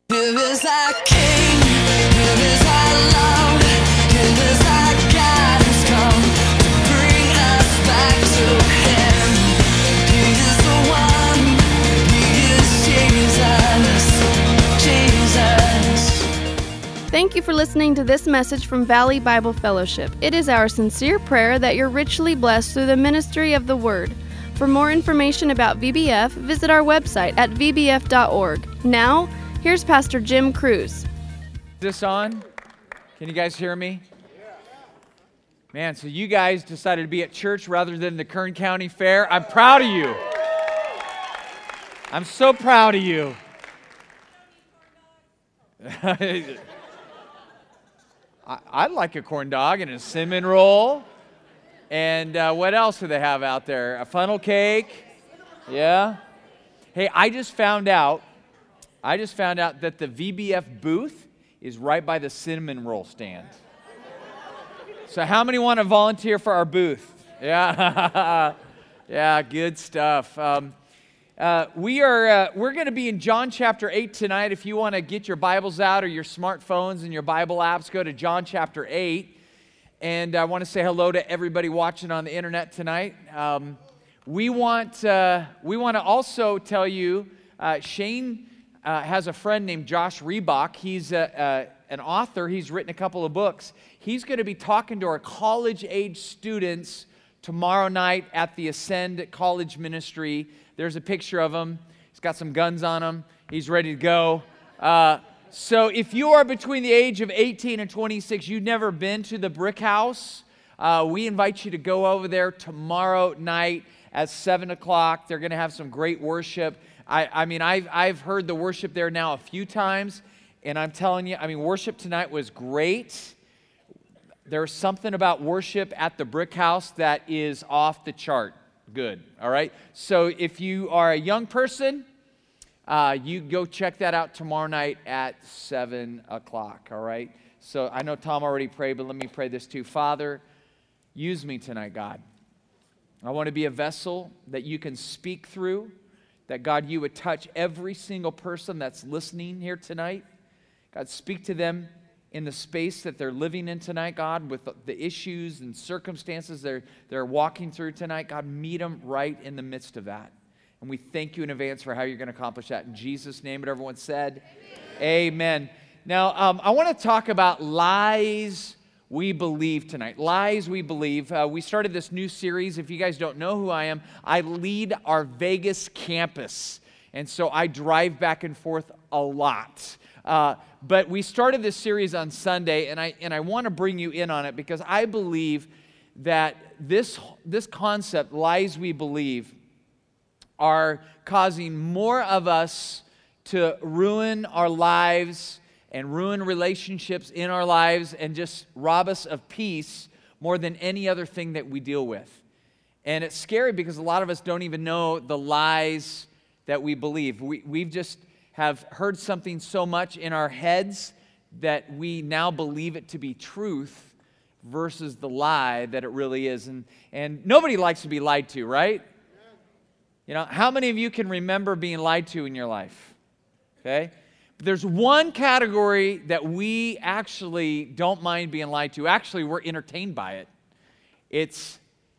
Give us our King, give us our love, give us our God who's come to bring us back to Him. He is the one, He is Jesus. Thank you for listening to this message from Valley Bible Fellowship. It is our sincere prayer that you're richly blessed through the ministry of the Word. For more information about VBF, visit our website at vbf.org. Now, here's Pastor Jim Cruz. Is this on? Can you guys hear me? Man, so you guys decided to be at church rather than the Kern County Fair. I'm proud of you. I'm so proud of you. I'd like a corn dog and a cinnamon roll. And what else do they have out there? A funnel cake? Yeah? Hey, I just found out that the VBF booth is right by the cinnamon roll stand. So how many want to volunteer for our booth? Yeah, yeah, good stuff. We're going to be in John chapter 8 tonight. If you want to get your Bibles out or your smartphones and your Bible apps, go to John chapter 8. And I want to say hello to everybody watching on the internet tonight. We want to also tell you, Shane has a friend named Josh Reebok. He's an author. He's written a couple of books. He's going to be talking to our college-age students tomorrow night at the Ascend College Ministry. There's a picture of him. He's got some guns on him. He's ready to go. So if you are between the age of 18 and 26, you've never been to the Brick House, we invite you to go over there tomorrow night at 7 o'clock. They're going to have some great worship. I've heard the worship there now a few times, and I'm telling you, worship tonight was great. There's something about worship at the Brick House that is off the chart good, all right? So if you are a young person, you go check that out tomorrow night at 7 o'clock, all right? So I know Tom already prayed, but let me pray this too. Father, use me tonight, God. I want to be a vessel that you can speak through, that, God, you would touch every single person that's listening here tonight. God, speak to them in the space that they're living in tonight, God, with the issues and circumstances they're walking through tonight. God, meet them right in the midst of that. And we thank you in advance for how you're going to accomplish that. In Jesus' name, what everyone said, amen. Now, I want to talk about lies we believe tonight. Lies we believe. We started this new series. If you guys don't know who I am, I lead our Vegas campus. And so I drive back and forth a lot. But we started this series on Sunday, and I want to bring you in on it because I believe that this concept, lies we believe, are causing more of us to ruin our lives and ruin relationships in our lives and just rob us of peace more than any other thing that we deal with. And it's scary because a lot of us don't even know the lies that we believe. We've just have heard something so much in our heads that we now believe it to be truth versus the lie that it really is. And nobody likes to be lied to, right? You know, how many of you can remember being lied to in your life? Okay? But there's one category that we actually don't mind being lied to. Actually, we're entertained by it. It's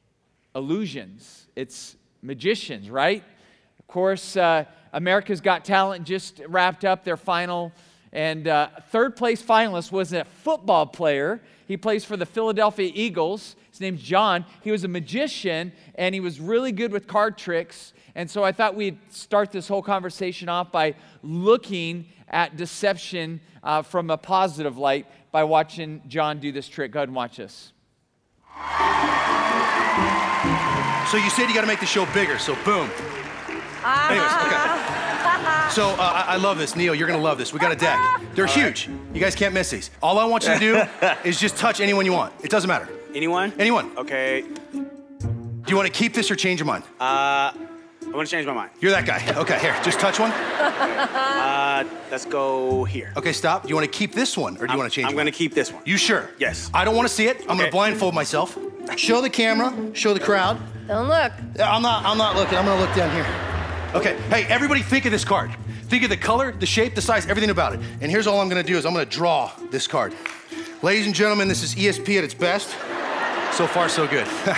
illusions. It's magicians, right? Of course, America's Got Talent just wrapped up their final, and third place finalist was a football player. He plays for the Philadelphia Eagles. His name's John. He was a magician, and he was really good with card tricks. And so I thought we'd start this whole conversation off by looking at deception from a positive light by watching John do this trick. Go ahead and watch this. So you said you got to make the show bigger, so boom. Anyways, okay. So I love this. Neil, you're going to love this. We got a deck. They're huge. You guys can't miss these. All I want you to do is just touch anyone you want. It doesn't matter. Anyone? Anyone. Okay. Do you want to keep this or change your mind? I want to change my mind. You're that guy. Okay, here, just touch one. Let's go here. Okay, stop. Do you want to keep this one or do you want to change I'm going to keep this one. You sure? Yes. I don't want to see it. I'm going to blindfold myself. Show the camera. Show the crowd. Don't look. I'm not looking. I'm going to look down here. Okay, hey, everybody think of this card. Think of the color, the shape, the size, everything about it. And here's all I'm gonna do is I'm gonna draw this card. Ladies and gentlemen, this is ESP at its best. So far, so good. All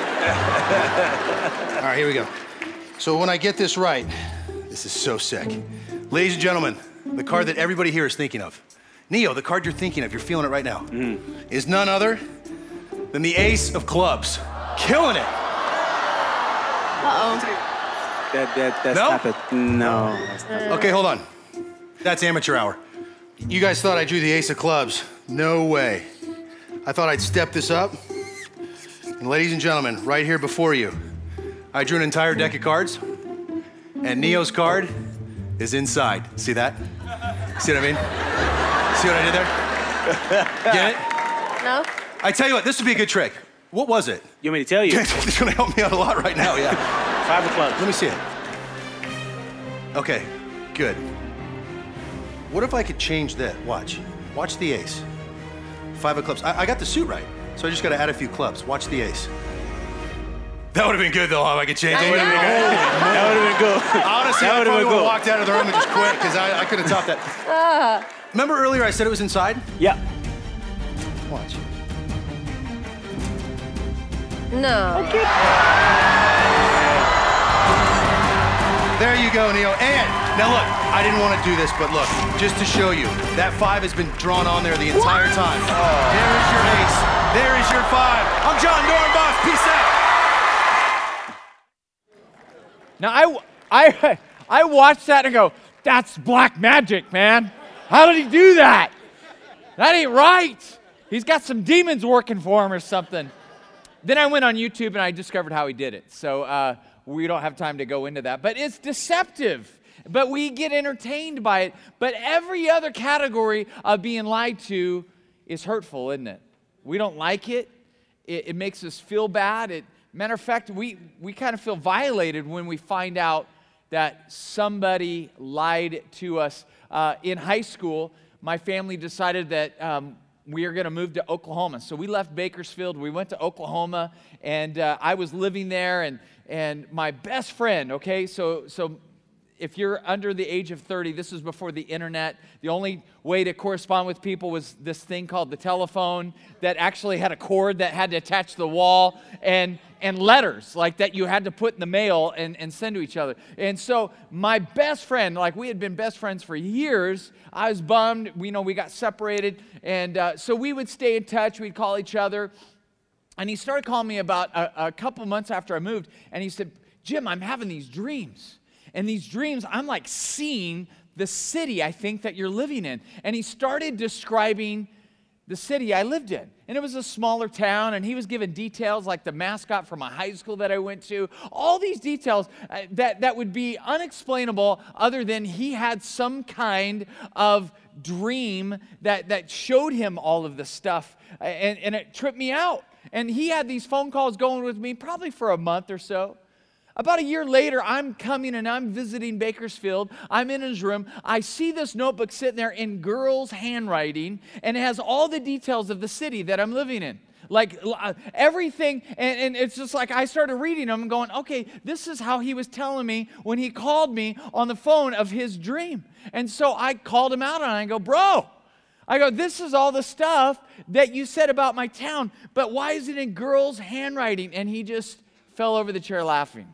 right, here we go. So when I get this right, this is so sick. Ladies and gentlemen, the card that everybody here is thinking of. Neo, the card you're thinking of, you're feeling it right now, is none other than the ace of clubs. Killing it. Uh-oh. That's No? not it. No. That's not it. Okay, hold on. That's amateur hour. You guys thought I drew the ace of clubs. No way. I thought I'd step this up. And ladies and gentlemen, right here before you, I drew an entire deck of cards, and Neo's card is inside. See that? See what I mean? See what I did there? Get it? No? I tell you what, this would be a good trick. What was it? You want me to tell you? It's gonna help me out a lot right now, yeah. 5 of clubs. Let me see it. Okay, good. What if I could change that? Watch. Watch the ace. 5 of clubs. I got the suit right, so I just gotta add a few clubs. Watch the ace. That would have been good though, if I could change it. That would have been good. Honestly, That I would've probably been would have cool. walked out of the room and just quit, because I couldn't have topped that. Remember earlier I said it was inside? Yeah. Watch. No. There you go, Neo. And now look, I didn't want to do this, but look, just to show you, that 5 has been drawn on there the entire time. There is your ace. There is your 5. I'm John Dornbos. Peace out. Now, I watched that and go, that's black magic, man. How did he do that? That ain't right. He's got some demons working for him or something. Then I went on YouTube and I discovered how he did it. So we don't have time to go into that. But it's deceptive. But we get entertained by it. But every other category of being lied to is hurtful, isn't it? We don't like it. It makes us feel bad. Matter of fact, we kind of feel violated when we find out that somebody lied to us. In high school, my family decided that we are going to move to Oklahoma. So we left Bakersfield. We went to Oklahoma, and I was living there, and my best friend, okay, so if you're under the age of 30, this was before the internet. The only way to correspond with people was this thing called the telephone that actually had a cord that had to attach to the wall, and letters like that you had to put in the mail and send to each other. And so my best friend, like we had been best friends for years, I was bummed. We got separated, and so we would stay in touch. We'd call each other. And he started calling me about a couple months after I moved, and he said, Jim, I'm having these dreams. And these dreams, I'm like seeing the city I think that you're living in. And he started describing the city I lived in. And it was a smaller town, and he was giving details like the mascot from a high school that I went to. All these details that would be unexplainable other than he had some kind of dream that showed him all of the stuff. And it tripped me out. And he had these phone calls going with me probably for a month or so. About a year later, I'm coming and I'm visiting Bakersfield. I'm in his room. I see this notebook sitting there in girls' handwriting, and it has all the details of the city that I'm living in. Like everything, and it's just like I started reading them and going, okay, this is how he was telling me when he called me on the phone of his dream. And so I called him out on it, and I go, bro, this is all the stuff that you said about my town, but why is it in girls' handwriting? And he just fell over the chair laughing.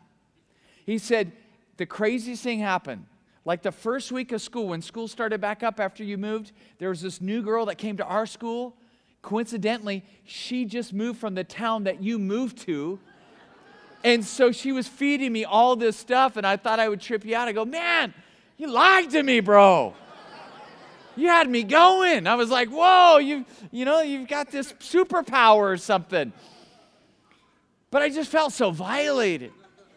He said, the craziest thing happened. Like the first week of school, when school started back up after you moved, there was this new girl that came to our school. Coincidentally, she just moved from the town that you moved to. And so she was feeding me all this stuff, and I thought I would trip you out. I go, man, you lied to me, bro. You had me going. I was like, whoa, you've got this superpower or something. But I just felt so violated.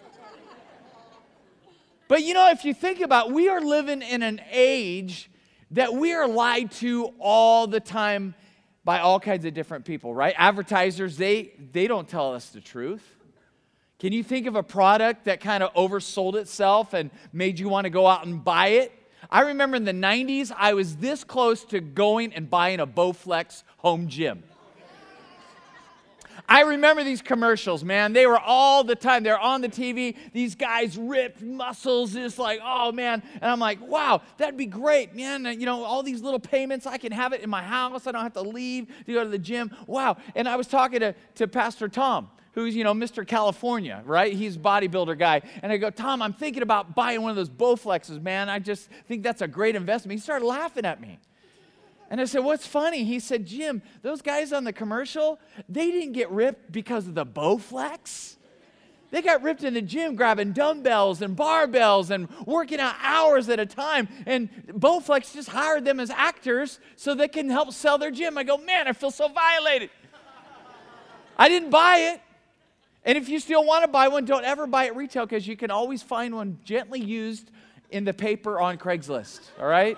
But if you think about it, we are living in an age that we are lied to all the time by all kinds of different people, right? Advertisers, they don't tell us the truth. Can you think of a product that kind of oversold itself and made you want to go out and buy it? I remember in the 90s, I was this close to going and buying a Bowflex home gym. I remember these commercials, man. They were all the time. They're on the TV. These guys ripped muscles, just like, oh, man. And I'm like, wow, that'd be great, man. You know, all these little payments, I can have it in my house. I don't have to leave to go to the gym. Wow. And I was talking to Pastor Tom, who's, you know, Mr. California, right? He's a bodybuilder guy. And I go, Tom, I'm thinking about buying one of those Bowflexes, man. I just think that's a great investment. He started laughing at me. And I said, what's funny? He said, Jim, those guys on the commercial, they didn't get ripped because of the Bowflex. They got ripped in the gym grabbing dumbbells and barbells and working out hours at a time. And Bowflex just hired them as actors so they can help sell their gym. I go, man, I feel so violated. I didn't buy it. And if you still want to buy one, don't ever buy it retail because you can always find one gently used in the paper on Craigslist, all right?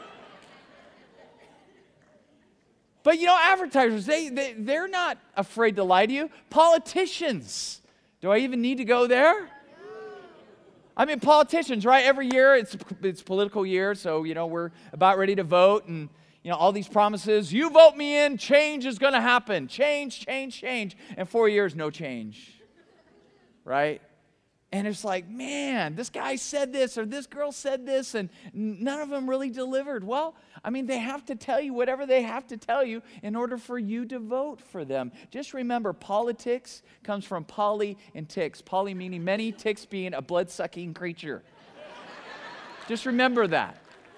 But, you know, advertisers, they're not afraid to lie to you. Politicians, do I even need to go there? I mean, politicians, right? Every year, it's political year, so, you know, we're about ready to vote, and, you know, all these promises, you vote me in, change is going to happen. Change, change, change. And 4 years, no change, right? And it's like, man, this guy said this or this girl said this, and none of them really delivered. Well, I mean, they have to tell you whatever they have to tell you in order for you to vote for them. Just remember, politics comes from poly and ticks. Poly meaning many, ticks being a blood-sucking creature. Just remember that.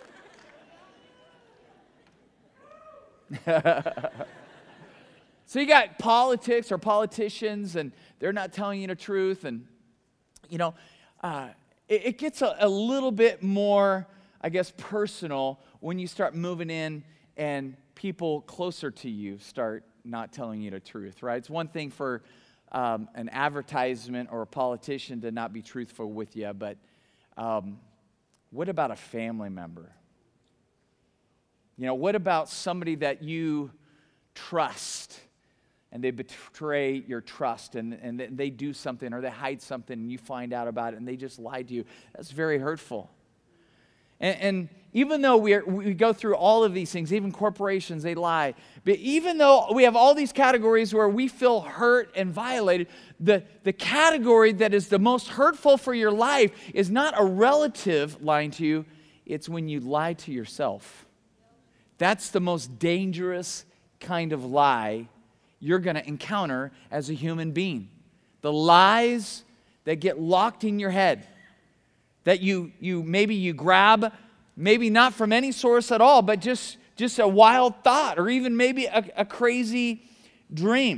So you got politics or politicians, and they're not telling you the truth, and you know, it gets a little bit more, I guess, personal when you start moving in and people closer to you start not telling you the truth, right? It's one thing for an advertisement or a politician to not be truthful with you, but what about a family member? You know, what about somebody that you trust? And they betray your trust, and they do something or they hide something, and you find out about it, and they just lied to you. That's very hurtful. And even though we go through all of these things, even corporations, they lie. But even though we have all these categories where we feel hurt and violated, the category that is the most hurtful for your life is not a relative lying to you. It's when you lie to yourself. That's the most dangerous kind of lie you're going to encounter as a human being. The lies that get locked in your head, that you grab, maybe not from any source at all, but just a wild thought, or even maybe a crazy dream.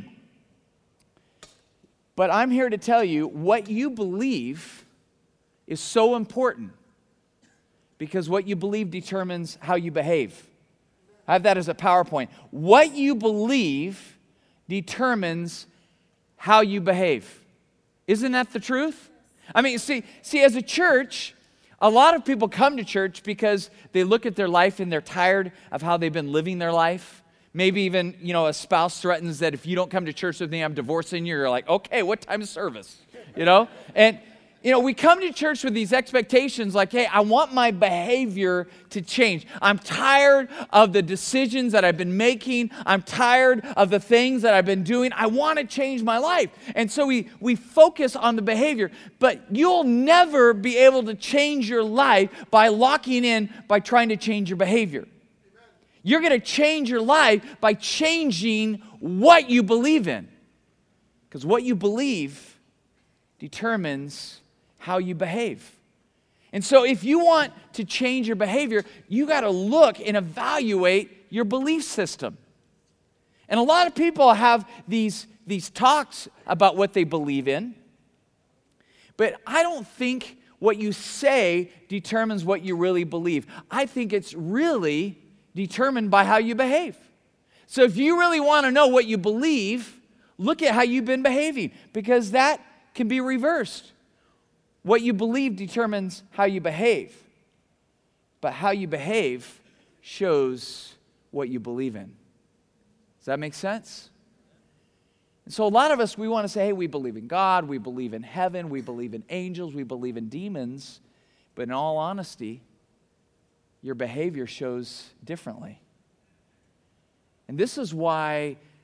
But I'm here to tell you, what you believe is so important, because what you believe determines how you behave. I have that as a PowerPoint. What you believe determines how you behave. Isn't that the truth? I mean, see, as a church, a lot of people come to church because they look at their life and they're tired of how they've been living their life. Maybe even, you know, a spouse threatens that if you don't come to church with me, I'm divorcing you. You're like, okay, what time is service? You know? And, you know, we come to church with these expectations like, hey, I want my behavior to change. I'm tired of the decisions that I've been making. I'm tired of the things that I've been doing. I want to change my life. And so we focus on the behavior. But you'll never be able to change your life by locking in, by trying to change your behavior. You're going to change your life by changing what you believe in. Because what you believe determines how you behave. And so if you want to change your behavior, you got to look and evaluate your belief system. And a lot of people have these talks about what they believe in, but I don't think what you say determines what you really believe. I think it's really determined by how you behave. So if you really want to know what you believe, look at how you've been behaving, because that can be reversed. What you believe determines how you behave, but how you behave shows what you believe in. Does that make sense? And so a lot of us, we want to say, hey, we believe in God, we believe in heaven, we believe in angels, we believe in demons, but in all honesty, your behavior shows differently. And this is why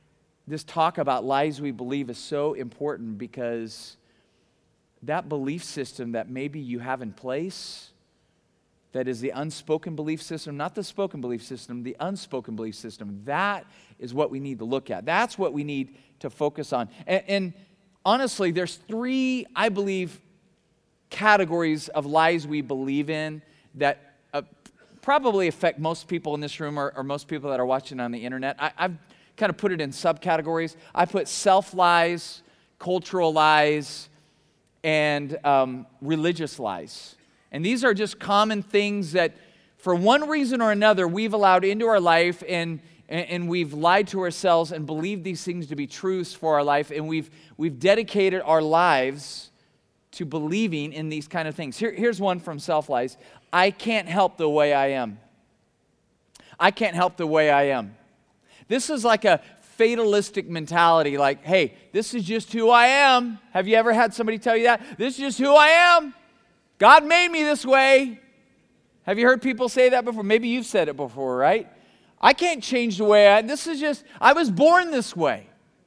this talk about lies we believe is so important, because that belief system that maybe you have in place, that is the unspoken belief system, not the spoken belief system, the unspoken belief system, that is what we need to look at. That's what we need to focus on. And honestly, there's 3, I believe, categories of lies we believe in that probably affect most people in this room, or most people that are watching on the internet. I've kind of put it in subcategories. I put self-lies, cultural lies, and religious lies. And these are just common things that, for one reason or another, we've allowed into our life, and we've lied to ourselves and believed these things to be truths for our life, and we've dedicated our lives to believing in these kind of things. Here's one from self-lies. I can't help the way I am. I can't help the way I am. This is like a fatalistic mentality, like, hey, this is just who I am. Have you ever had somebody tell you that? This is just who I am. God made me this way. Have you heard people say that before? Maybe you've said it before, right? I can't change the way I was born this way.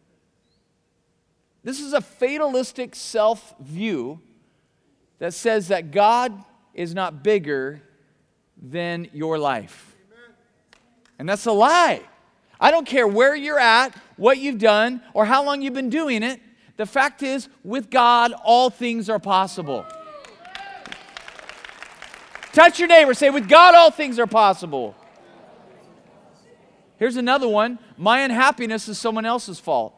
This is a fatalistic self-view that says that God is not bigger than your life. And that's a lie. I don't care where you're at, what you've done, or how long you've been doing it. The fact is, with God, all things are possible. Touch your neighbor, say, with God, all things are possible. Here's another one. My unhappiness is someone else's fault.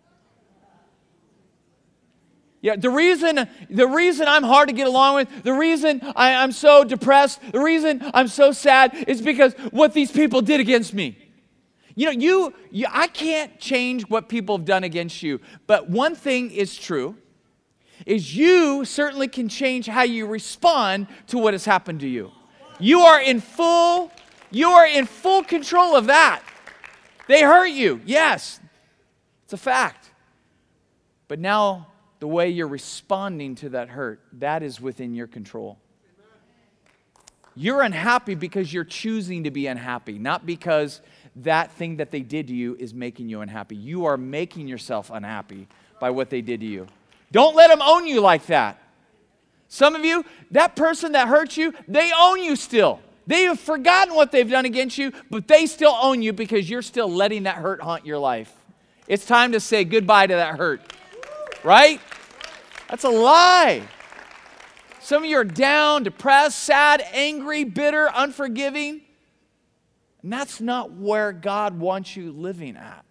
Yeah, the reason I'm hard to get along with, the reason I'm so depressed, the reason I'm so sad is because what these people did against me. You know, I can't change what people have done against you, but one thing is true, is you certainly can change how you respond to what has happened to you. You are in full control of that. They hurt you, yes, it's a fact. But now, the way you're responding to that hurt, that is within your control. You're unhappy because you're choosing to be unhappy, not because that thing that they did to you is making you unhappy. You are making yourself unhappy by what they did to you. Don't let them own you like that. Some of you, that person that hurt you, they own you still. They have forgotten what they've done against you, but they still own you because you're still letting that hurt haunt your life. It's time to say goodbye to that hurt. Right? That's a lie. Some of you are down, depressed, sad, angry, bitter, unforgiving. And that's not where God wants you living at.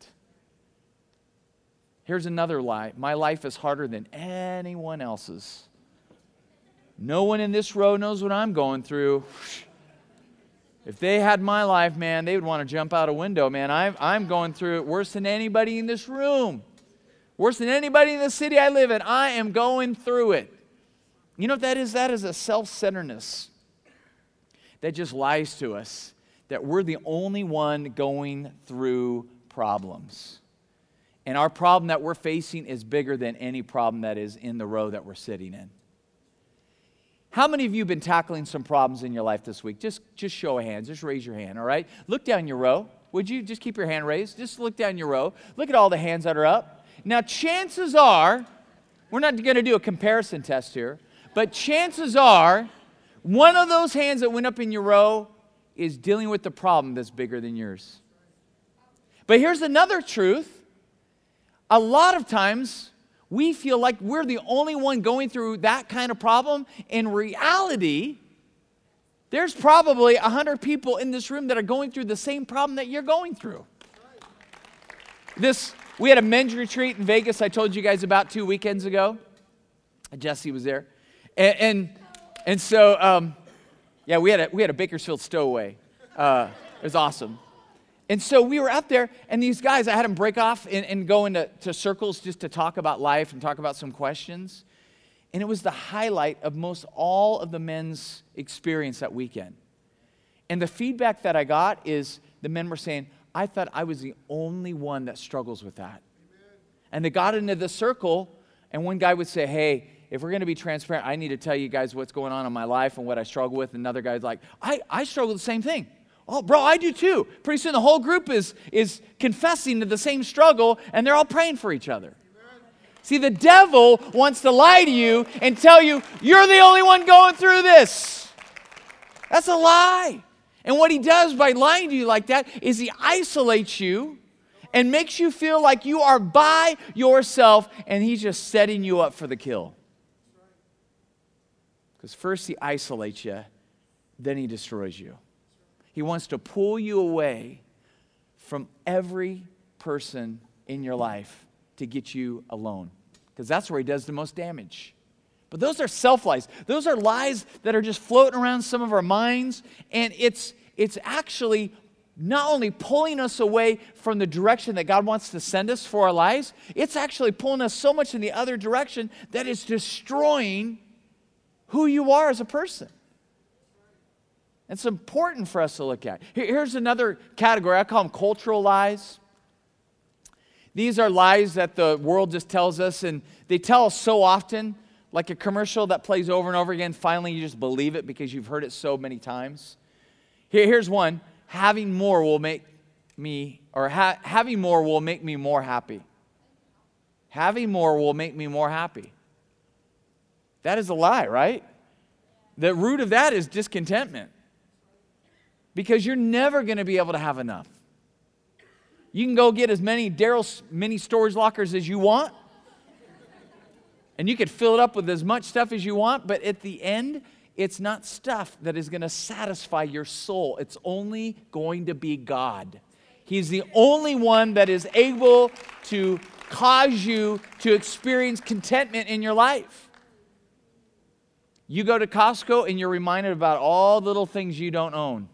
Here's another lie. My life is harder than anyone else's. No one in this row knows what I'm going through. If they had my life, man, they would want to jump out a window, man. I'm going through it worse than anybody in this room. Worse than anybody in the city I live in. I am going through it. You know what that is? That is a self-centeredness that just lies to us that we're the only one going through problems. And our problem that we're facing is bigger than any problem that is in the row that we're sitting in. How many of you have been tackling some problems in your life this week? Just show of hands. Just raise your hand, all right? Look down your row. Would you just keep your hand raised? Just look down your row. Look at all the hands that are up. Now, chances are, we're not going to do a comparison test here, but chances are, one of those hands that went up in your row is dealing with the problem that's bigger than yours. But here's another truth. A lot of times, we feel like we're the only one going through that kind of problem. In reality, there's probably 100 people in this room that are going through the same problem that you're going through. We had a men's retreat in Vegas I told you guys about 2 weekends ago. Jesse was there. And so, we had a Bakersfield stowaway. It was awesome. And so we were out there, and these guys, I had them break off and go into circles just to talk about life and talk about some questions. And it was the highlight of most all of the men's experience that weekend. And the feedback that I got is the men were saying, I thought I was the only one that struggles with that. Amen. And they got into the circle, and one guy would say, hey, if we're going to be transparent, I need to tell you guys what's going on in my life and what I struggle with. And another guy's like, I struggle with the same thing. Oh, bro, I do too. Pretty soon the whole group is confessing to the same struggle, and they're all praying for each other. See, the devil wants to lie to you and tell you, you're the only one going through this. That's a lie. And what he does by lying to you like that is he isolates you and makes you feel like you are by yourself, and he's just setting you up for the kill. Because first he isolates you, then he destroys you. He wants to pull you away from every person in your life to get you alone. Because that's where he does the most damage. But those are self-lies. Those are lies that are just floating around some of our minds. And it's actually not only pulling us away from the direction that God wants to send us for our lives, it's actually pulling us so much in the other direction that it's destroying who you are as a person. It's important for us to look at. Here's another category. I call them cultural lies. These are lies that the world just tells us, and they tell us so often, like a commercial that plays over and over again. Finally, you just believe it because you've heard it so many times. Here's one. Having more will make me, or having more will make me more happy. Having more will make me more happy. That is a lie, right? The root of that is discontentment. Because you're never going to be able to have enough. You can go get as many Daryl's mini storage lockers as you want. And you could fill it up with as much stuff as you want. But at the end, it's not stuff that is going to satisfy your soul. It's only going to be God. He's the only one that is able to cause you to experience contentment in your life. You go to Costco and you're reminded about all the little things you don't own.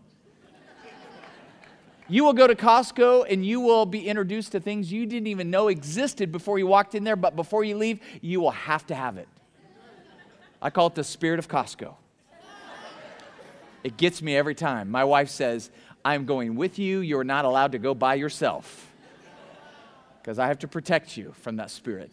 You will go to Costco and you will be introduced to things you didn't even know existed before you walked in there, but before you leave, you will have to have it. I call it the spirit of Costco. It gets me every time. My wife says, I'm going with you. You're not allowed to go by yourself because I have to protect you from that spirit.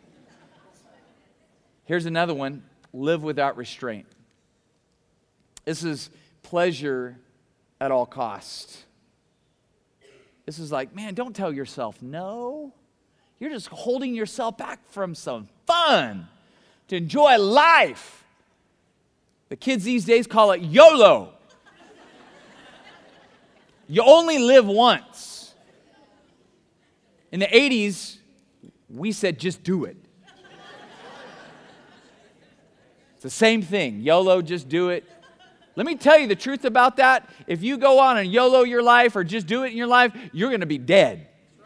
Here's another one. Live without restraint. This is pleasure at all costs. This is like, man, don't tell yourself no. You're just holding yourself back from some fun to enjoy life. The kids these days call it YOLO. You only live once. In the 80s, we said just do it. It's the same thing. YOLO, just do it. Let me tell you the truth about that. If you go on and YOLO your life or just do it in your life, you're going to be dead.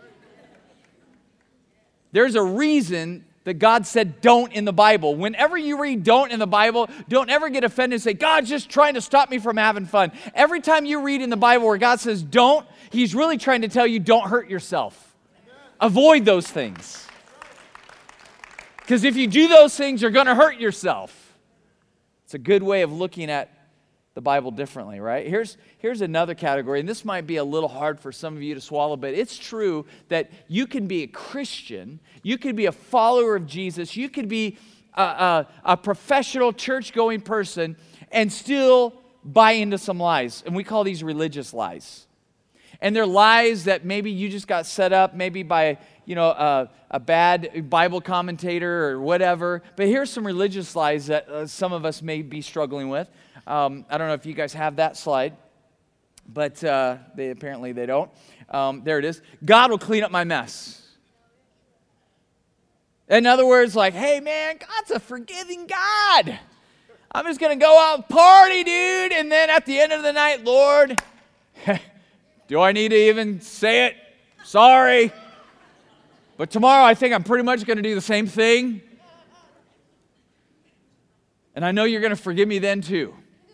There's a reason that God said don't in the Bible. Whenever you read don't in the Bible, don't ever get offended and say, God's just trying to stop me from having fun. Every time you read in the Bible where God says don't, He's really trying to tell you don't hurt yourself. Avoid those things. Because if you do those things, you're going to hurt yourself. It's a good way of looking at the Bible differently, right? Here's another category, and this might be a little hard for some of you to swallow, but it's true that you can be a Christian, you could be a follower of Jesus, you could be a professional church-going person and still buy into some lies, and we call these religious lies. And they're lies that maybe you just got set up, maybe by a bad Bible commentator or whatever. But here's some religious lies that some of us may be struggling with. I don't know if you guys have that slide, but apparently they don't. There it is. God will clean up my mess. In other words, like, hey man, God's a forgiving God. I'm just going to go out and party, dude. And then at the end of the night, Lord, do I need to even say it? Sorry. But tomorrow I think I'm pretty much going to do the same thing. And I know you're going to forgive me then too.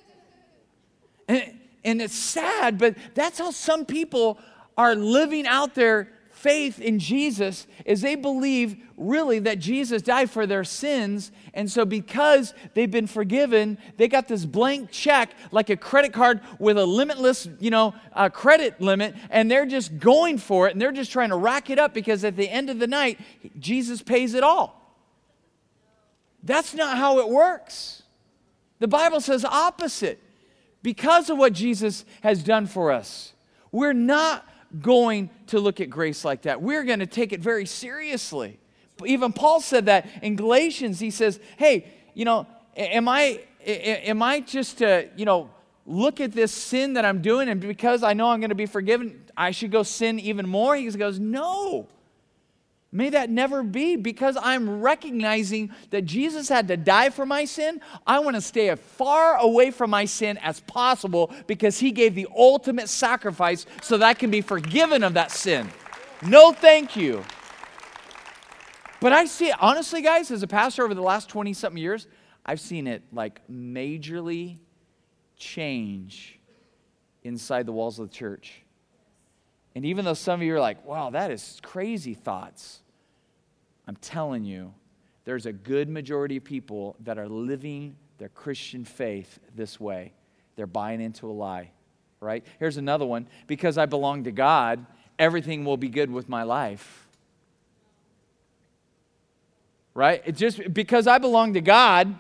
And it's sad, but that's how some people are living out their faith in Jesus, is they believe really that Jesus died for their sins. And so because they've been forgiven, they got this blank check like a credit card with a limitless, credit limit, and they're just going for it, and they're just trying to rack it up because at the end of the night, Jesus pays it all. That's not how it works. The Bible says opposite. Because of what Jesus has done for us, we're not going to look at grace like that. We're going to take it very seriously. Even Paul said that in Galatians. He says, hey, am I just to, look at this sin that I'm doing, and because I know I'm going to be forgiven, I should go sin even more? He goes, no. May that never be, because I'm recognizing that Jesus had to die for my sin. I want to stay as far away from my sin as possible because he gave the ultimate sacrifice so that I can be forgiven of that sin. No, thank you. But I see it, honestly, guys, as a pastor over the last 20-something years, I've seen it like majorly change inside the walls of the church. And even though some of you are like, wow, that is crazy thoughts, I'm telling you, there's a good majority of people that are living their Christian faith this way. They're buying into a lie, right? Here's another one. Because I belong to God, everything will be good with my life. Right? It's just because I belong to God,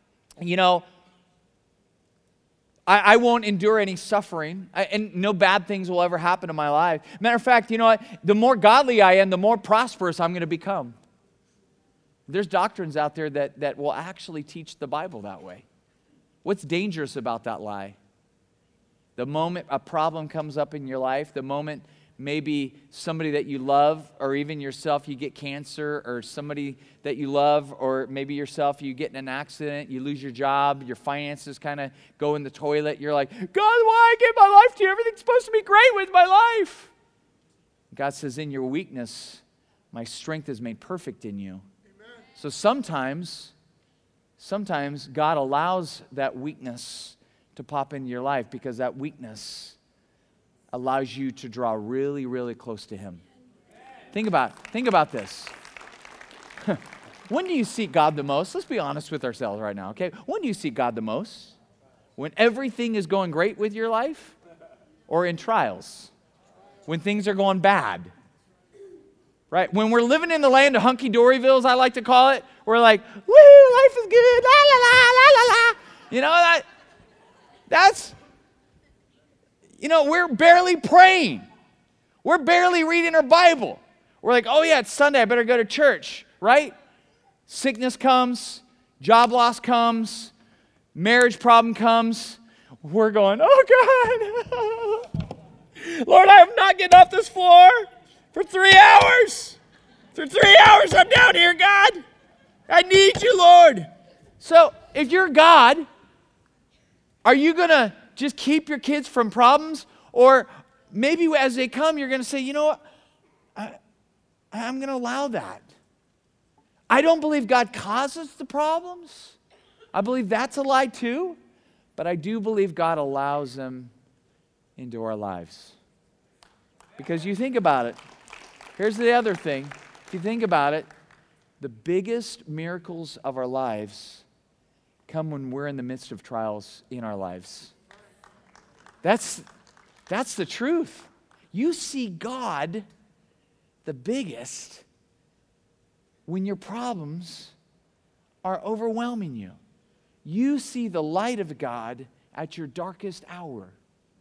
I won't endure any suffering, and no bad things will ever happen in my life. Matter of fact, the more godly I am, the more prosperous I'm going to become. There's doctrines out there that will actually teach the Bible that way. What's dangerous about that lie? The moment a problem comes up in your life, the moment maybe somebody that you love, or even yourself, you get cancer, or somebody that you love, or maybe yourself, you get in an accident, you lose your job, your finances kind of go in the toilet. You're like, God, why I gave my life to you? Everything's supposed to be great with my life. God says, in your weakness, my strength is made perfect in you. Amen. So sometimes God allows that weakness to pop into your life because that weakness allows you to draw really, really close to him. Think about this. When do you seek God the most? Let's be honest with ourselves right now, okay? When do you seek God the most? When everything is going great with your life? Or in trials? When things are going bad? Right? When we're living in the land of hunky-doryville, as I like to call it, we're like, woo, life is good, la, la, la, la, la, la. That's... we're barely praying. We're barely reading our Bible. We're like, oh yeah, it's Sunday, I better go to church, right? Sickness comes, job loss comes, marriage problem comes. We're going, oh God, Lord, I am not getting off this floor for 3 hours. For 3 hours I'm down here, God. I need you, Lord. So if you're God, are you going to just keep your kids from problems? Or maybe as they come, you're going to say, you know what? I'm going to allow that. I don't believe God causes the problems. I believe that's a lie too. But I do believe God allows them into our lives. Because you think about it. Here's the other thing. If you think about it, the biggest miracles of our lives come when we're in the midst of trials in our lives. That's the truth. You see God the biggest when your problems are overwhelming you. You see the light of God at your darkest hour.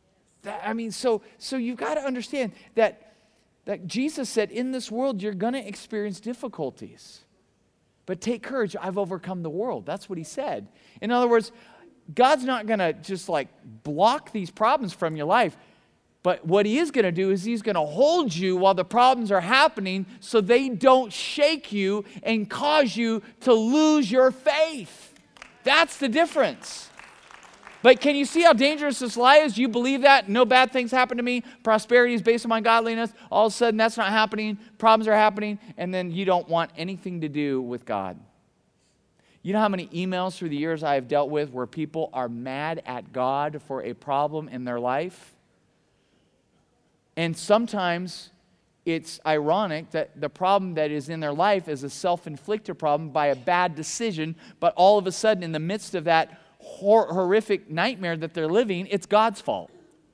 So you've got to understand that Jesus said, in this world you're going to experience difficulties. But take courage, I've overcome the world. That's what he said. In other words, God's not going to just block these problems from your life. But what he is going to do is he's going to hold you while the problems are happening so they don't shake you and cause you to lose your faith. That's the difference. But can you see how dangerous this lie is? You believe that, no bad things happen to me, prosperity is based on my godliness, all of a sudden that's not happening, problems are happening, and then you don't want anything to do with God. You know how many emails through the years I have dealt with where people are mad at God for a problem in their life? And sometimes it's ironic that the problem that is in their life is a self-inflicted problem by a bad decision, but all of a sudden in the midst of that horrific nightmare that they're living, it's God's fault.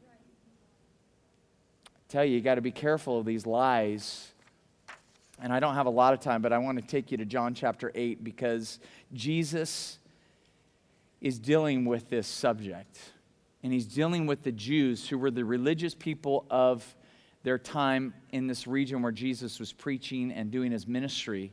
I tell you got to be careful of these lies. And I don't have a lot of time, but I want to take you to John chapter 8 because Jesus is dealing with this subject. and he's dealing with the Jews who were the religious people of their time in this region where Jesus was preaching and doing his ministry.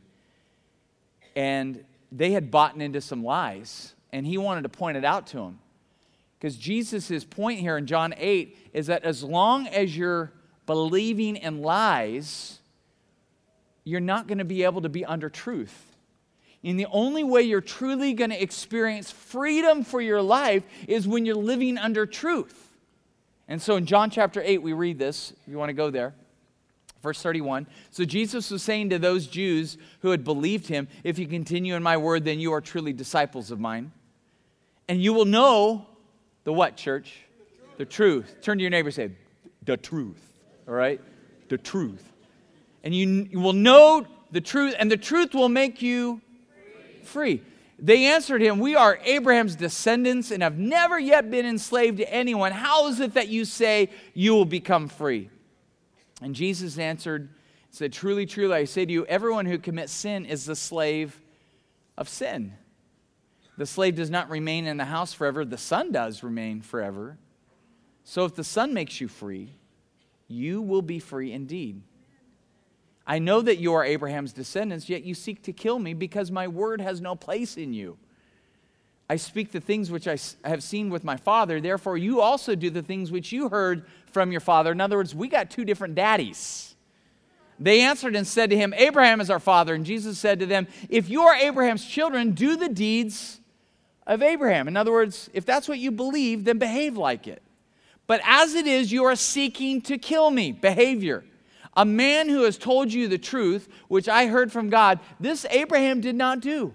And they had bought into some lies, and he wanted to point it out to them. Because Jesus' point here in John 8 is that as long as you're believing in lies, you're not going to be able to be under truth. And the only way you're truly going to experience freedom for your life is when you're living under truth. And so in John chapter 8, we read this, if you want to go there. Verse 31, so Jesus was saying to those Jews who had believed him, if you continue in my word, then you are truly disciples of mine. And you will know the what, church? The truth. Turn to your neighbor and say, the truth. All right? The truth. And you will know the truth, and the truth will make you free. They answered him, we are Abraham's descendants and have never yet been enslaved to anyone. How is it that you say you will become free? And Jesus answered, said, truly, truly, I say to you, everyone who commits sin is the slave of sin. The slave does not remain in the house forever. The son does remain forever. So if the son makes you free, you will be free indeed. I know that you are Abraham's descendants, yet you seek to kill me because my word has no place in you. I speak the things which I have seen with my father, therefore you also do the things which you heard from your father. In other words, we got two different daddies. They answered and said to him, Abraham is our father. And Jesus said to them, if you are Abraham's children, do the deeds of Abraham. In other words, if that's what you believe, then behave like it. But as it is, you are seeking to kill me. Behavior. A man who has told you the truth, which I heard from God, this Abraham did not do.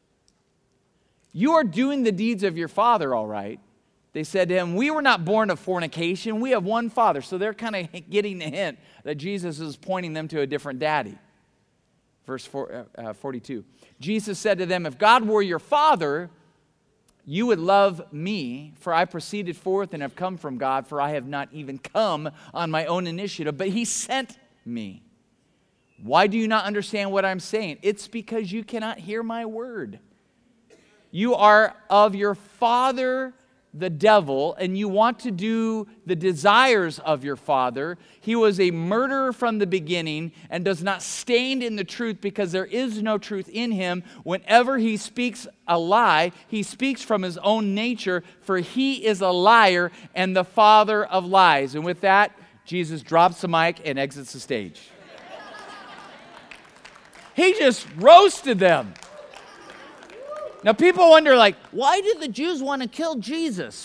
You are doing the deeds of your father, all right. They said to him, we were not born of fornication. We have one father. So they're kind of getting the hint that Jesus is pointing them to a different daddy. Verse 42. Jesus said to them, if God were your father, you would love me, for I proceeded forth and have come from God, for I have not even come on my own initiative, but he sent me. Why do you not understand what I'm saying? It's because you cannot hear my word. You are of your father, the devil, and you want to do the desires of your father. He was a murderer from the beginning and does not stand in the truth because there is no truth in him. Whenever he speaks a lie, he speaks from his own nature, for he is a liar and the father of lies. And with that, Jesus drops the mic and exits the stage. He just roasted them. Now people wonder, like, why did the Jews want to kill Jesus?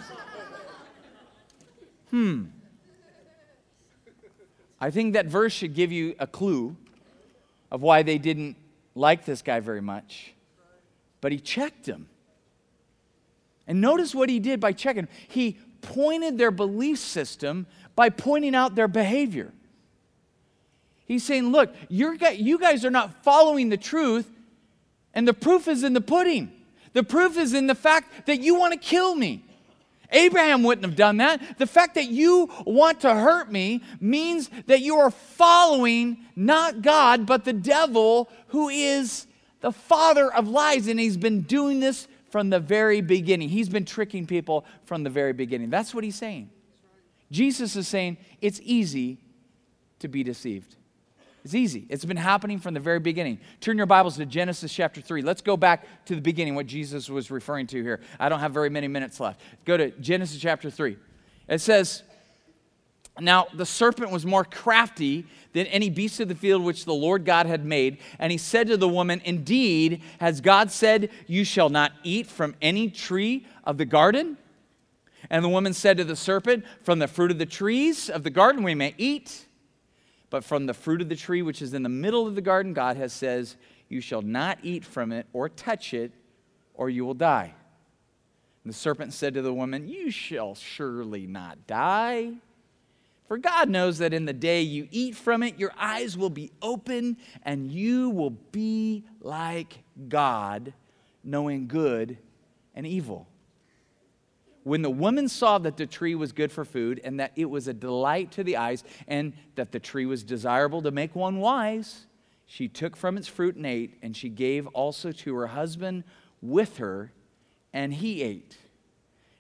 I think that verse should give you a clue of why they didn't like this guy very much. But he checked him. And notice what he did by checking him. He pointed their belief system by pointing out their behavior. He's saying, look, you guys are not following the truth. And the proof is in the pudding. The proof is in the fact that you want to kill me. Abraham wouldn't have done that. The fact that you want to hurt me means that you are following not God, but the devil, who is the father of lies. And he's been doing this from the very beginning. He's been tricking people from the very beginning. That's what he's saying. Jesus is saying it's easy to be deceived. It's easy. It's been happening from the very beginning. Turn your Bibles to Genesis chapter 3. Let's go back to the beginning, what Jesus was referring to here. I don't have very many minutes left. Go to Genesis chapter 3. It says, now the serpent was more crafty than any beast of the field which the Lord God had made. And he said to the woman, indeed, has God said, you shall not eat from any tree of the garden? And the woman said to the serpent, from the fruit of the trees of the garden we may eat. But from the fruit of the tree which is in the middle of the garden, God has says, you shall not eat from it or touch it, or you will die. And the serpent said to the woman, you shall surely not die. For God knows that in the day you eat from it, your eyes will be open, and you will be like God, knowing good and evil. When the woman saw that the tree was good for food, and that it was a delight to the eyes, and that the tree was desirable to make one wise, she took from its fruit and ate, and she gave also to her husband with her, and he ate.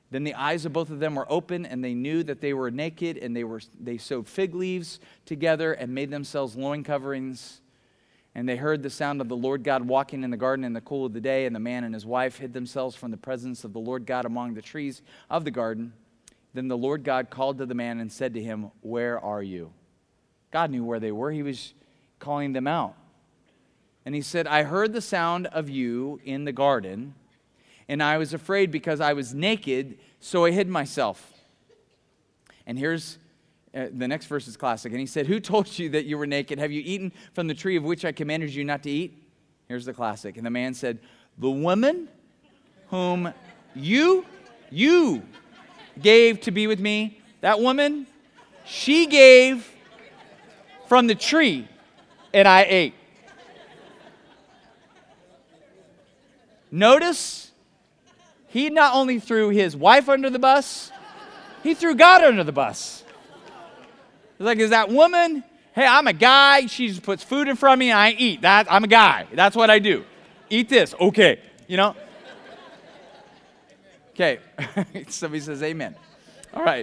Then the eyes of both of them were open, and they knew that they were naked, and they sewed fig leaves together and made themselves loin coverings. And they heard the sound of the Lord God walking in the garden in the cool of the day, and the man and his wife hid themselves from the presence of the Lord God among the trees of the garden. Then the Lord God called to the man and said to him, "Where are you?" God knew where they were. He was calling them out. And he said, "I heard the sound of you in the garden, and I was afraid because I was naked, so I hid myself." And here's the next verse is classic. And he said, "Who told you that you were naked? Have you eaten from the tree of which I commanded you not to eat?" Here's the classic. And the man said, "The woman whom you gave to be with me, that woman, she gave from the tree, and I ate." Notice, he not only threw his wife under the bus, he threw God under the bus. It's like, is that woman? Hey, I'm a guy. She just puts food in front of me and I eat. I'm a guy. That's what I do. Eat this. Okay. You know? Okay. Somebody says amen. All right.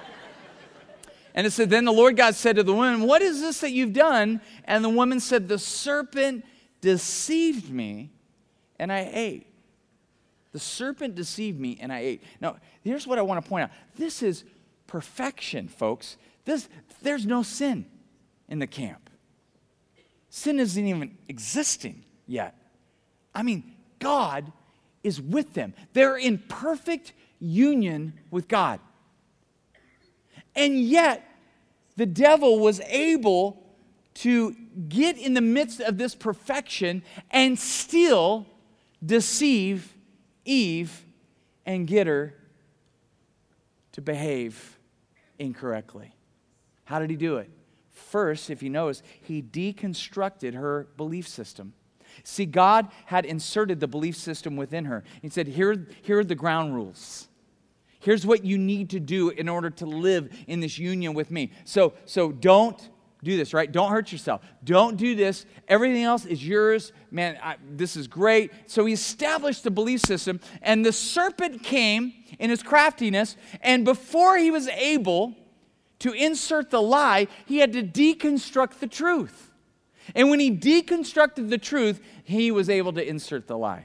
And it said, then the Lord God said to the woman, "What is this that you've done?" And the woman said, "The serpent deceived me and I ate." The serpent deceived me and I ate. Now, here's what I want to point out. This is perfection, folks. There's no sin in the camp. Sin isn't even existing yet. I mean, God is with them. They're in perfect union with God. And yet, the devil was able to get in the midst of this perfection and still deceive Eve and get her to behave incorrectly. How did he do it? First, if you notice, he deconstructed her belief system. See, God had inserted the belief system within her. He said, here are the ground rules. Here's what you need to do in order to live in this union with me. So don't do this, right? Don't hurt yourself. Don't do this. Everything else is yours. Man, this is great. So he established the belief system, and the serpent came in his craftiness, and before he was able to insert the lie, he had to deconstruct the truth. And when he deconstructed the truth, he was able to insert the lie.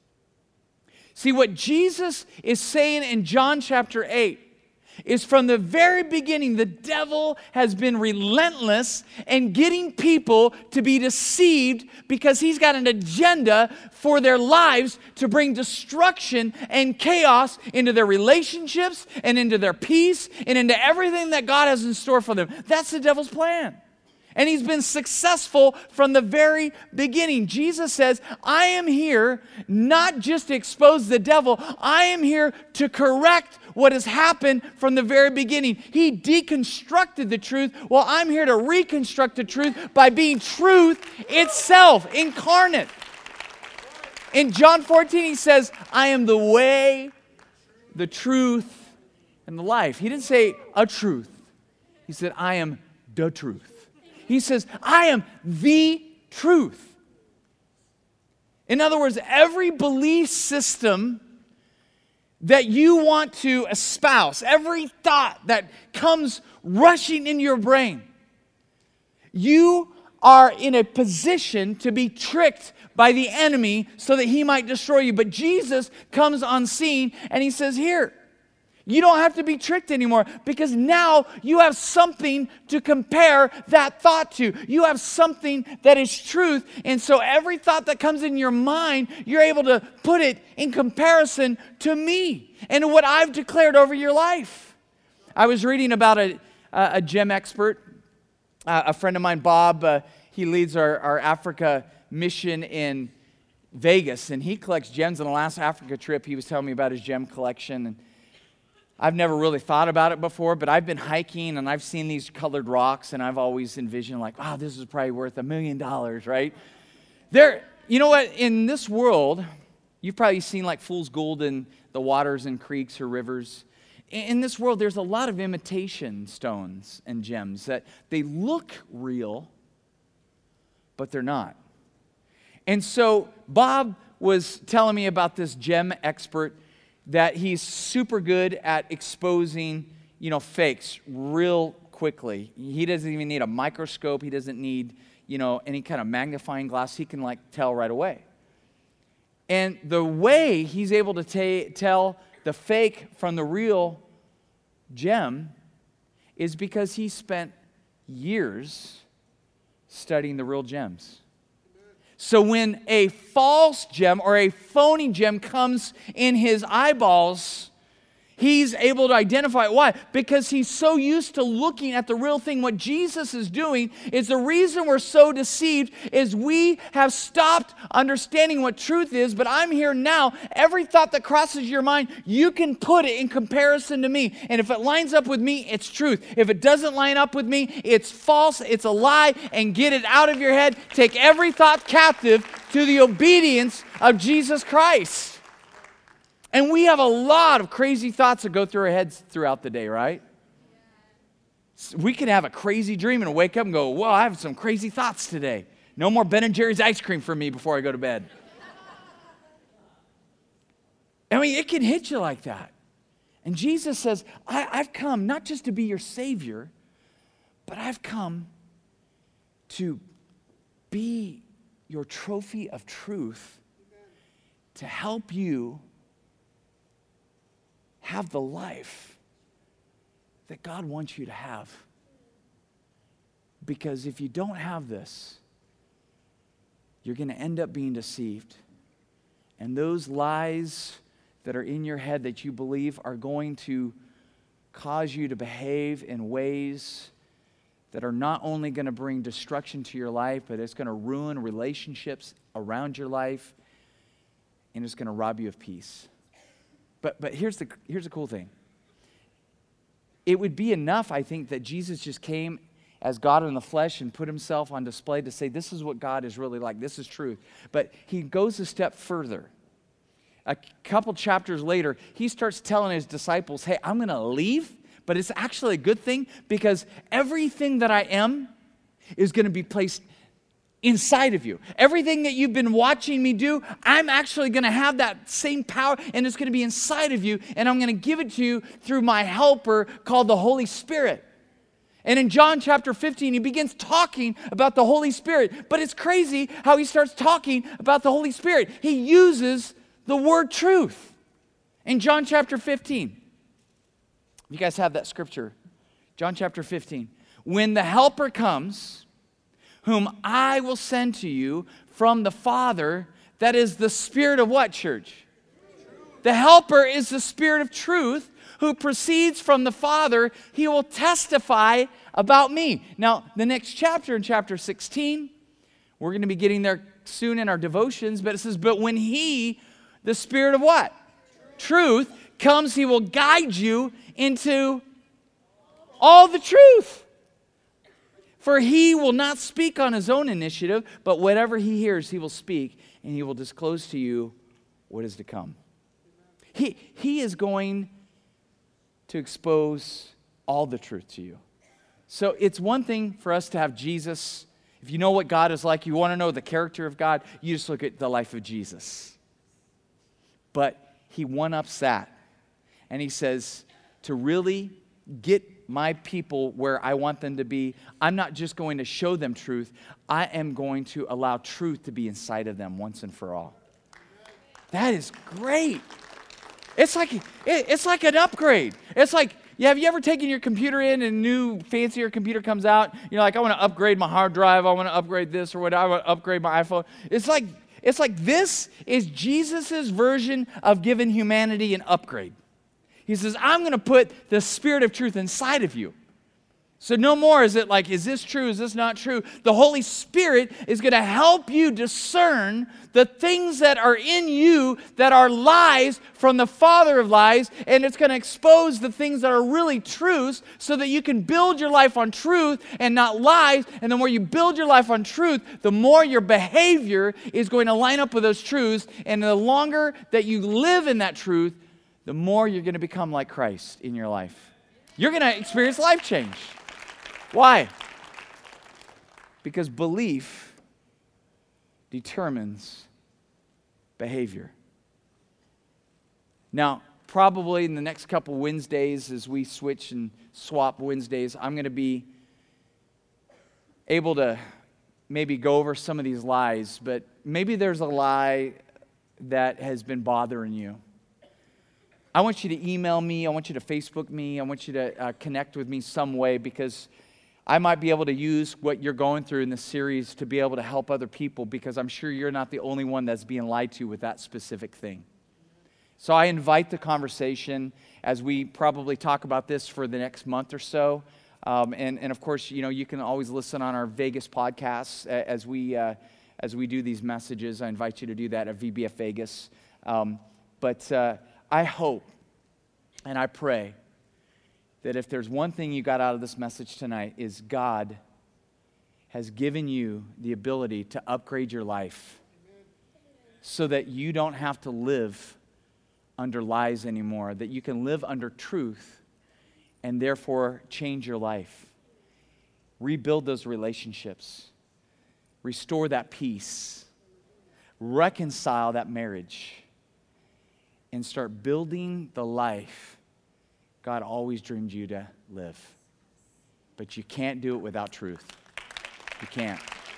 See, what Jesus is saying in John chapter 8 is from the very beginning, the devil has been relentless in getting people to be deceived because he's got an agenda for their lives to bring destruction and chaos into their relationships and into their peace and into everything that God has in store for them. That's the devil's plan. And he's been successful from the very beginning. Jesus says, I am here not just to expose the devil, I am here to correct what has happened from the very beginning. He deconstructed the truth, while I'm here to reconstruct the truth by being truth itself, incarnate. In John 14, he says, I am the way, the truth, and the life. He didn't say a truth. He said, I am the truth. He says, I am the truth. In other words, every belief system that you want to espouse, every thought that comes rushing in your brain, you are in a position to be tricked by the enemy so that he might destroy you. But Jesus comes on scene and he says, here, you don't have to be tricked anymore, because now you have something to compare that thought to. You have something that is truth. And so every thought that comes in your mind, you're able to put it in comparison to me and what I've declared over your life. I was reading about a gem expert, a friend of mine, Bob. He leads our Africa mission in Vegas, and he collects gems. On the last Africa trip, he was telling me about his gem collection, and I've never really thought about it before, but I've been hiking and I've seen these colored rocks, and I've always envisioned like, wow, this is probably worth $1 million, right? You know what? In this world, you've probably seen like fool's gold in the waters and creeks or rivers. In this world, there's a lot of imitation stones and gems that they look real, but they're not. And so Bob was telling me about this gem expert. that he's super good at exposing, fakes real quickly. He doesn't even need a microscope. He doesn't need, any kind of magnifying glass. He can tell right away. And the way he's able to tell the fake from the real gem is because he spent years studying the real gems. So when a false gem or a phony gem comes in his eyeballs, he's able to identify it. Why? Because he's so used to looking at the real thing. What Jesus is doing is the reason we're so deceived is we have stopped understanding what truth is, but I'm here now. Every thought that crosses your mind, you can put it in comparison to me. And if it lines up with me, it's truth. If it doesn't line up with me, it's false, it's a lie, and get it out of your head. Take every thought captive to the obedience of Jesus Christ. And we have a lot of crazy thoughts that go through our heads throughout the day, right? We can have a crazy dream and wake up and go, well, I have some crazy thoughts today. No more Ben & Jerry's ice cream for me before I go to bed. I mean, it can hit you like that. And Jesus says, I've come not just to be your Savior, but I've come to be your trophy of truth to help you have the life that God wants you to have. Because if you don't have this, you're going to end up being deceived. And those lies that are in your head that you believe are going to cause you to behave in ways that are not only going to bring destruction to your life, but it's going to ruin relationships around your life, and it's going to rob you of peace. But here's the cool thing. It would be enough, I think, that Jesus just came as God in the flesh and put himself on display to say, this is what God is really like. This is truth. But he goes a step further. A couple chapters later, he starts telling his disciples, hey, I'm going to leave, but it's actually a good thing because everything that I am is going to be placed inside of you. Everything that you've been watching me do, I'm actually going to have that same power, and it's going to be inside of you, and I'm going to give it to you through my helper called the Holy Spirit. And in John chapter 15, he begins talking about the Holy Spirit. But it's crazy how he starts talking about the Holy Spirit. He uses the word truth. In John chapter 15, you guys have that scripture. John chapter 15. When the helper comes, whom I will send to you from the Father, that is the Spirit of what, church? The helper is the Spirit of truth who proceeds from the Father. He will testify about me. Now, the next chapter, in chapter 16, we're going to be getting there soon in our devotions, but it says, but when he, the Spirit of what? Truth, comes, he will guide you into all the truth. For he will not speak on his own initiative, but whatever he hears, he will speak, and he will disclose to you what is to come. He is going to expose all the truth to you. So it's one thing for us to have Jesus. If you know what God is like, you want to know the character of God, you just look at the life of Jesus. But he one-ups that, and he says, to really get my people where I want them to be, I'm not just going to show them truth, I am going to allow truth to be inside of them once and for all. That is great. It's like an upgrade. It's like, have you ever taken your computer in and a new fancier computer comes out? You're like, I want to upgrade my hard drive, I want to upgrade this or whatever, I want to upgrade my iPhone. It's like this is Jesus' version of giving humanity an upgrade. He says, I'm going to put the Spirit of truth inside of you. So no more is it like, is this true? Is this not true? The Holy Spirit is going to help you discern the things that are in you that are lies from the father of lies, and it's going to expose the things that are really truths so that you can build your life on truth and not lies. And the more you build your life on truth, the more your behavior is going to line up with those truths, and the longer that you live in that truth, the more you're going to become like Christ in your life. You're going to experience life change. Why? Because belief determines behavior. Now, probably in the next couple Wednesdays, as we switch and swap Wednesdays, I'm going to be able to maybe go over some of these lies, but maybe there's a lie that has been bothering you. I want you to email me, I want you to Facebook me, I want you to connect with me some way, because I might be able to use what you're going through in this series to be able to help other people, because I'm sure you're not the only one that's being lied to with that specific thing. So I invite the conversation as we probably talk about this for the next month or so. And of course, you can always listen on our Vegas podcasts as we do these messages. I invite you to do that at VBF Vegas. But I hope and I pray that if there's one thing you got out of this message tonight, is God has given you the ability to upgrade your life so that you don't have to live under lies anymore, that you can live under truth and therefore change your life. Rebuild those relationships. Restore that peace. Reconcile that marriage. And start building the life God always dreamed you to live. But you can't do it without truth. You can't.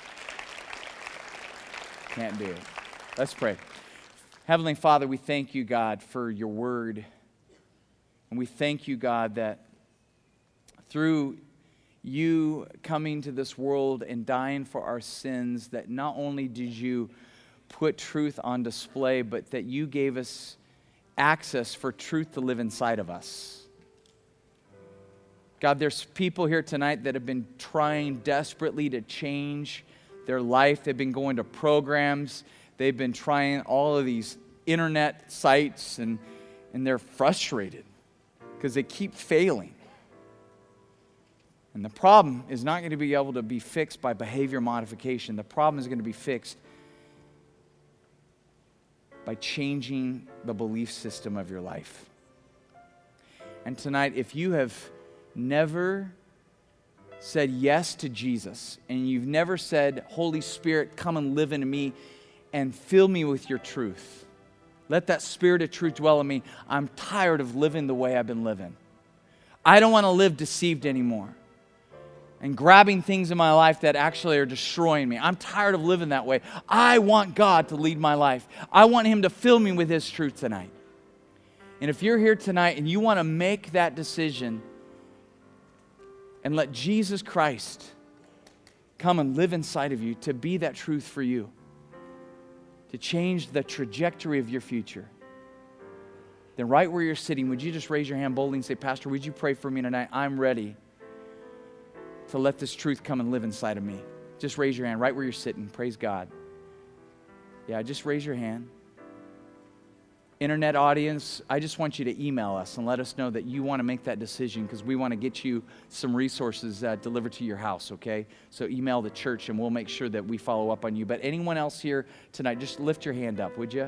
Can't do it. Let's pray. Heavenly Father, we thank you, God, for your word. And we thank you, God, that through you coming to this world and dying for our sins, that not only did you put truth on display, but that you gave us access for truth to live inside of us. God, there's people here tonight that have been trying desperately to change their life. They've been going to programs. They've been trying all of these internet sites, and they're frustrated because they keep failing. And the problem is not going to be able to be fixed by behavior modification. The problem is going to be fixed by changing the belief system of your life. And tonight, if you have never said yes to Jesus, and you've never said, Holy Spirit, come and live in me and fill me with your truth. Let that Spirit of truth dwell in me. I'm tired of living the way I've been living. I don't want to live deceived anymore and grabbing things in my life that actually are destroying me. I'm tired of living that way. I want God to lead my life. I want Him to fill me with His truth tonight. And if you're here tonight and you want to make that decision and let Jesus Christ come and live inside of you to be that truth for you, to change the trajectory of your future, then right where you're sitting, would you just raise your hand boldly and say, Pastor, would you pray for me tonight? I'm ready to let this truth come and live inside of me. Just raise your hand right where you're sitting. Praise God. Yeah, just raise your hand. Internet audience, I just want you to email us and let us know that you want to make that decision, because we want to get you some resources delivered to your house, okay? So email the church and we'll make sure that we follow up on you. But anyone else here tonight, just lift your hand up, would you?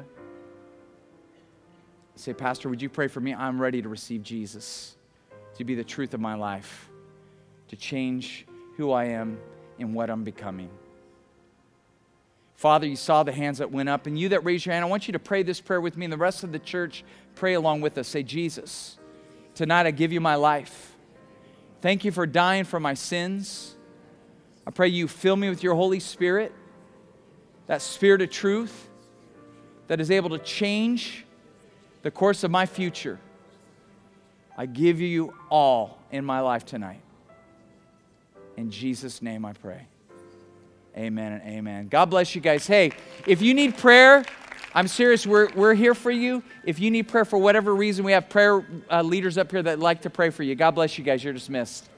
Say, Pastor, would you pray for me? I'm ready to receive Jesus to be the truth of my life, to change who I am and what I'm becoming. Father, you saw the hands that went up, and you that raised your hand, I want you to pray this prayer with me, and the rest of the church pray along with us. Say, Jesus, tonight I give you my life. Thank you for dying for my sins. I pray you fill me with your Holy Spirit, that Spirit of truth that is able to change the course of my future. I give you all in my life tonight. In Jesus' name I pray. Amen and amen. God bless you guys. Hey, if you need prayer, I'm serious, we're here for you. If you need prayer for whatever reason, we have prayer leaders up here that like to pray for you. God bless you guys. You're dismissed.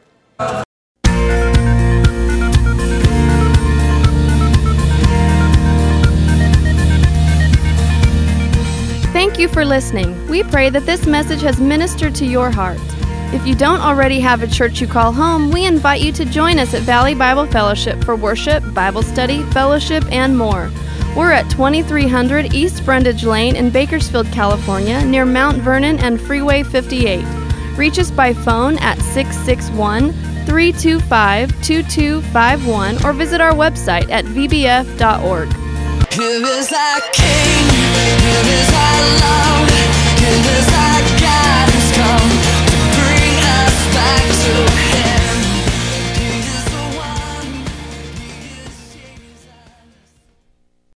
Thank you for listening. We pray that this message has ministered to your heart. If you don't already have a church you call home, we invite you to join us at Valley Bible Fellowship for worship, Bible study, fellowship, and more. We're at 2300 East Brundage Lane in Bakersfield, California, near Mount Vernon and Freeway 58. Reach us by phone at 661-325-2251 or visit our website at vbf.org. Here is our King, here is